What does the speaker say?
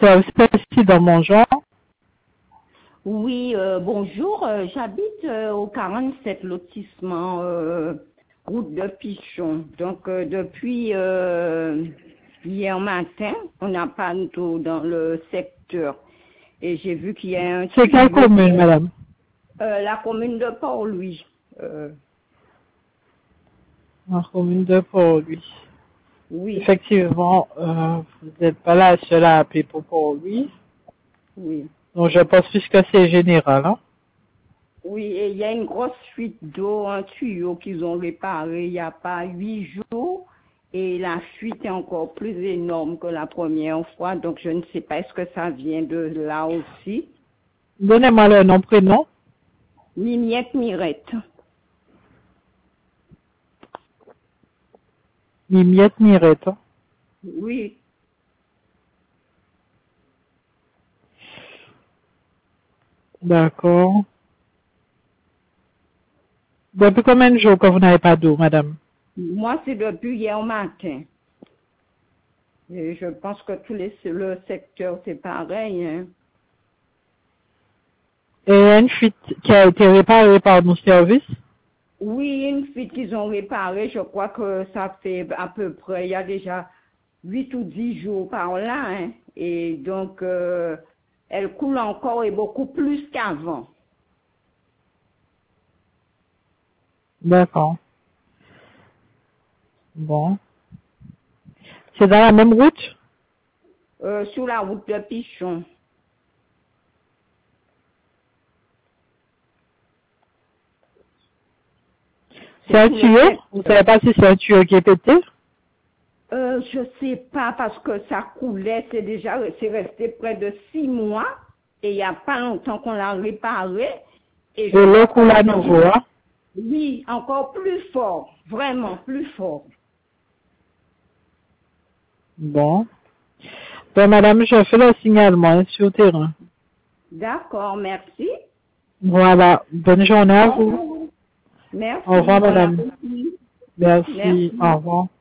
service président, bonjour. Oui, bonjour. J'habite au 47 lotissement route de Pichon. Donc depuis hier matin, on n'a pas tout dans le secteur. Et j'ai vu qu'il y a un... C'est quelle commune, madame? La commune de Port-Louis. La commune de Port-Louis. Oui. Effectivement, vous n'êtes pas la seule à appeler pour Port-Louis. Oui. Donc je pense puisque c'est général, hein? Oui, et il y a une grosse fuite d'eau, un tuyau qu'ils ont réparé il n'y a pas 8 jours. Et la fuite est encore plus énorme que la première fois. Donc je ne sais pas, est-ce que ça vient de là aussi? Donnez-moi le nom, prénom. Mimiette Mirette. Mimiette Mirette. Hein? Oui. D'accord. Depuis combien de jours que vous n'avez pas d'eau, madame? Moi, c'est depuis hier matin. Et je pense que le secteur, c'est pareil. Hein. Et une fuite qui a été réparée par nos services? Oui, une fuite qu'ils ont réparée, je crois que ça fait à peu près, il y a déjà 8 ou 10 jours par là. Hein. Et donc, elle coule encore et beaucoup plus qu'avant. D'accord. Bon. C'est dans la même route? Sur la route de Pichon. C'est un tuyau? Vous savez pas si c'est un tuyau qui est pété? Je sais pas parce que ça coulait, c'est resté près de 6 mois et il n'y a pas longtemps qu'on l'a réparé. Et l'eau coule à nouveau, hein? Oui, encore plus fort, vraiment plus fort. Bon. Ben, madame, je fais le signalement sur le terrain. D'accord, merci. Voilà. Bonne journée à vous. Merci. Au revoir, madame. Bon appétit. Merci. Au revoir.